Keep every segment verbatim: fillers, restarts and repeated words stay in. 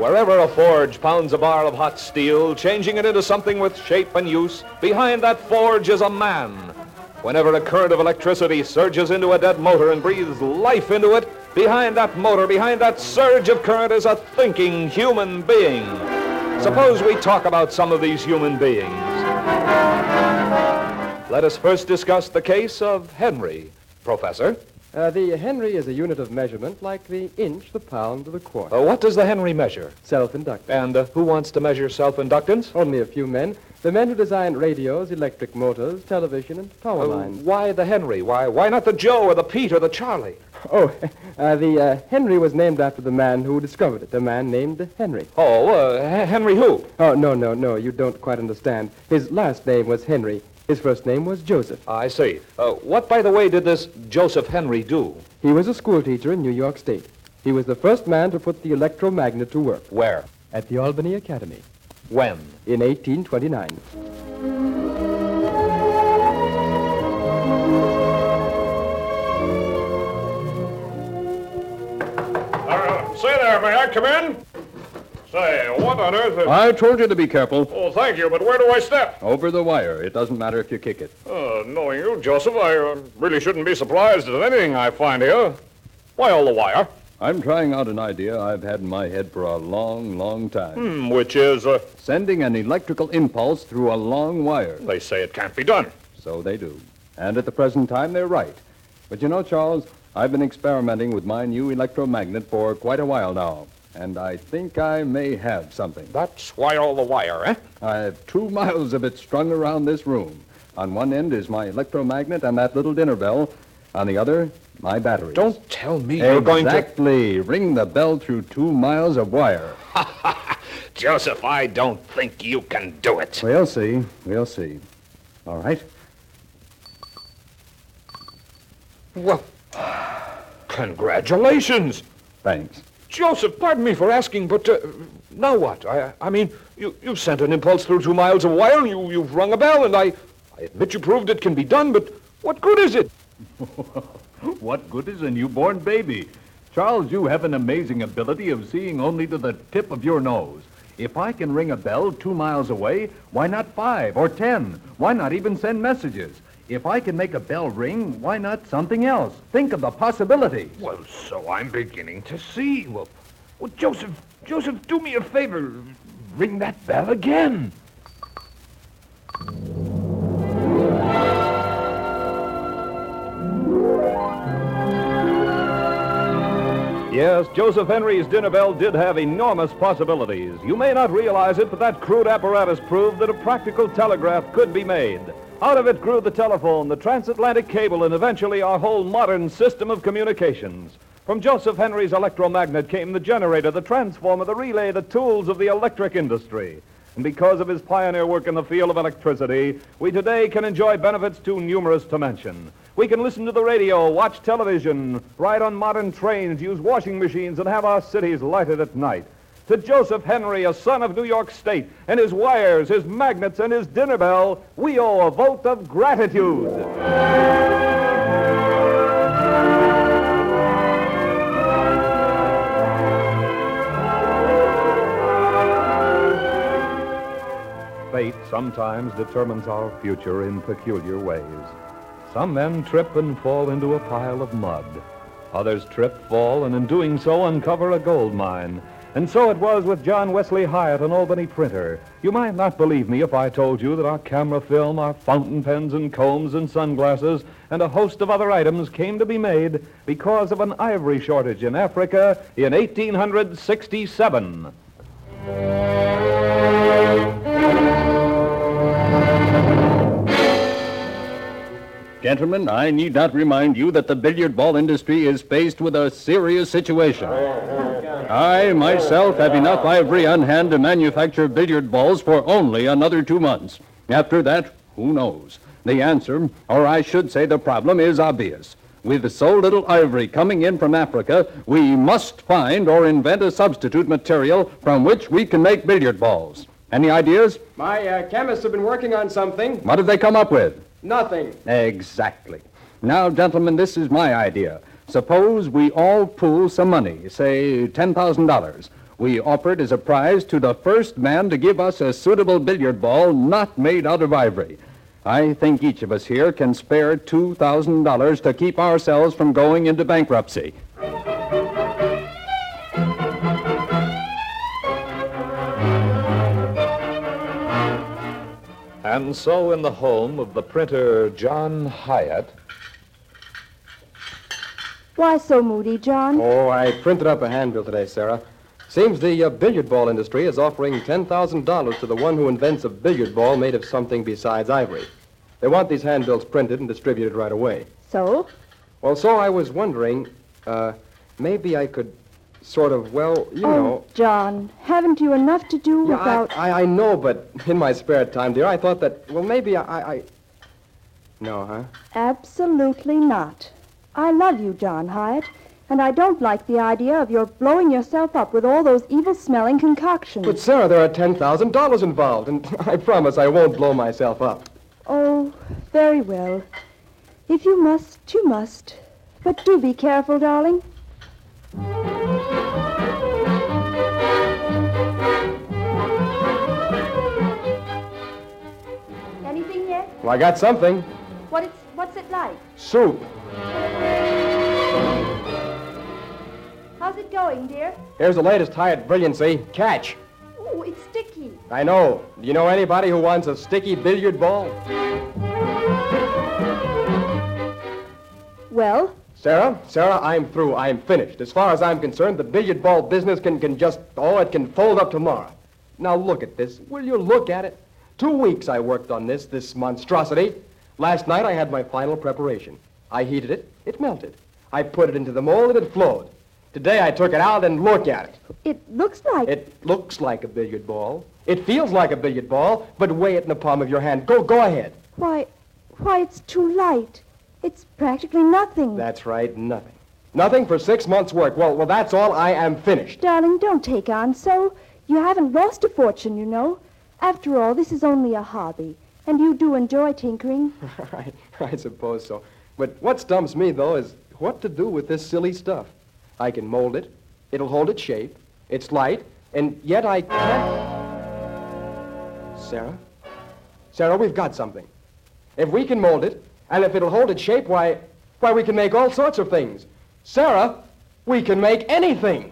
Wherever a forge pounds a bar of hot steel, changing it into something with shape and use, behind that forge is a man. Whenever a current of electricity surges into a dead motor and breathes life into it, behind that motor, behind that surge of current is a thinking human being. Suppose we talk about some of these human beings. Let us first discuss the case of Henry. Professor? Uh, the Henry is a unit of measurement like the inch, the pound, or the quarter. Uh, what does the Henry measure? Self-inductance. And uh, who wants to measure self-inductance? Only a few men. The men who design radios, electric motors, television, and power Uh, lines. why the Henry? Why why not the Joe or the Pete or the Charlie? Oh, uh, the uh, Henry was named after the man who discovered it, a man named Henry. Oh, uh, H- Henry who? Oh, no, no, no, you don't quite understand. His last name was Henry. His first name was Joseph. I see. Uh, what, by the way, did this Joseph Henry do? He was a schoolteacher in New York State. He was the first man to put the electromagnet to work. Where? At the Albany Academy. When? In eighteen twenty-nine. Uh, say there, may I come in? Say, what on earth is... I told you to be careful. Oh, thank you, but where do I step? Over the wire. It doesn't matter if you kick it. Uh, knowing you, Joseph, I uh, really shouldn't be surprised at anything I find here. Why all the wire? I'm trying out an idea I've had in my head for a long, long time. Hmm, which is, uh, Sending an electrical impulse through a long wire. they say it can't be done. So they do. And at the present time, they're right. But you know, Charles, I've been experimenting with my new electromagnet for quite a while now. And I think I may have something. That's why all the wire, eh? I have two miles of it strung around this room. On one end is my electromagnet and that little dinner bell. On the other, my batteries. Don't tell me you're going to... Exactly. Ring the bell through two miles of wire. Joseph, I don't think you can do it. We'll see. We'll see. All right. Well, congratulations. Thanks. Joseph, pardon me for asking, but uh, now what? I I mean, you, you sent an impulse through two miles of wire, and you, you've rung a bell, and I, I admit you proved it can be done, but what good is it? What good is a newborn baby? Charles, you have an amazing ability of seeing only to the tip of your nose. If I can ring a bell two miles away, why not five or ten? Why not even send messages? If I can make a bell ring, why not something else? Think of the possibilities. Well, so I'm beginning to see. Well, well, Joseph, Joseph, do me a favor. Ring that bell again. Yes, Joseph Henry's dinner bell did have enormous possibilities. You may not realize it, but that crude apparatus proved that a practical telegraph could be made. Out of it grew the telephone, the transatlantic cable, and eventually our whole modern system of communications. From Joseph Henry's electromagnet came the generator, the transformer, the relay, the tools of the electric industry. And because of his pioneer work in the field of electricity, we today can enjoy benefits too numerous to mention. We can listen to the radio, watch television, ride on modern trains, use washing machines, and have our cities lighted at night. To Joseph Henry, a son of New York State, and his wires, his magnets, and his dinner bell, we owe a vote of gratitude. Fate sometimes determines our future in peculiar ways. Some men trip and fall into a pile of mud. Others trip, fall, and in doing so uncover a gold mine. And so it was with John Wesley Hyatt, an Albany printer. You might not believe me if I told you that our camera film, our fountain pens and combs and sunglasses, and a host of other items came to be made because of an ivory shortage in Africa in eighteen sixty-seven. Gentlemen, I need not remind you that the billiard ball industry is faced with a serious situation. I, myself, have enough ivory on hand to manufacture billiard balls for only another two months. After that, who knows? The answer, or I should say the problem, is obvious. With so little ivory coming in from Africa, we must find or invent a substitute material from which we can make billiard balls. Any ideas? My uh, chemists have been working on something. What have they come up with? Nothing. Exactly. Now, gentlemen, this is my idea. Suppose we all pool some money, say ten thousand dollars. We offer it as a prize to the first man to give us a suitable billiard ball not made out of ivory. I think each of us here can spare two thousand dollars to keep ourselves from going into bankruptcy. And so in the home of the printer John Hyatt... Why so moody, John? Oh, I printed up a handbill today, Sarah. Seems the uh, billiard ball industry is offering ten thousand dollars to the one who invents a billiard ball made of something besides ivory. They want these handbills printed and distributed right away. So? Well, so I was wondering, uh, maybe I could sort of, well, you oh, know... John, haven't you enough to do Yeah, without... I, I, I know, but in my spare time, dear, I thought that, well, maybe I... I... No, huh? Absolutely not. I love you, John Hyatt, and I don't like the idea of your blowing yourself up with all those evil-smelling concoctions. But, Sarah, there are ten thousand dollars involved, and I promise I won't blow myself up. Oh, very well. If you must, you must. But do be careful, darling. Anything yet? Well, I got something. What it's, what's it like? Soup. How's it going, dear? Here's the latest Hyatt brilliancy. Catch. Oh, it's sticky. I know. Do you know anybody who wants a sticky billiard ball? Well? Sarah, Sarah, I'm through. I'm finished. As far as I'm concerned, the billiard ball business can, can just, oh, it can fold up tomorrow. Now look at this. Will you look at it? Two weeks I worked on this, this monstrosity. Last night I had my final preparation. I heated it. It melted. I put it into the mold and it flowed. Today I took it out and look at it. It looks like... It looks like a billiard ball. It feels like a billiard ball, but weigh it in the palm of your hand. Go, go ahead. Why, why, it's too light. It's practically nothing. That's right, nothing. Nothing for six months' work. Well, well, that's all. I am finished. Darling, don't take on so. You haven't lost a fortune, you know. After all, this is only a hobby, and you do enjoy tinkering. I, I suppose so. But what stumps me, though, is what to do with this silly stuff. I can mold it. It'll hold its shape. It's light, and yet I can't... Sarah? Sarah, we've got something. If we can mold it, and if it'll hold its shape, why, why, we can make all sorts of things. Sarah, we can make anything.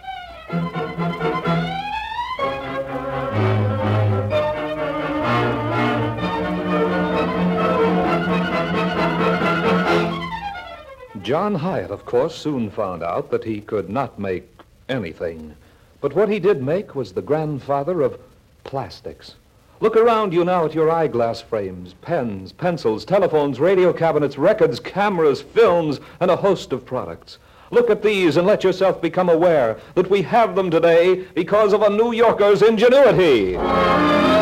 John Hyatt, of course, soon found out that he could not make anything. But what he did make was the grandfather of plastics. Look around you now at your eyeglass frames, pens, pencils, telephones, radio cabinets, records, cameras, films, and a host of products. Look at these and let yourself become aware that we have them today because of a New Yorker's ingenuity.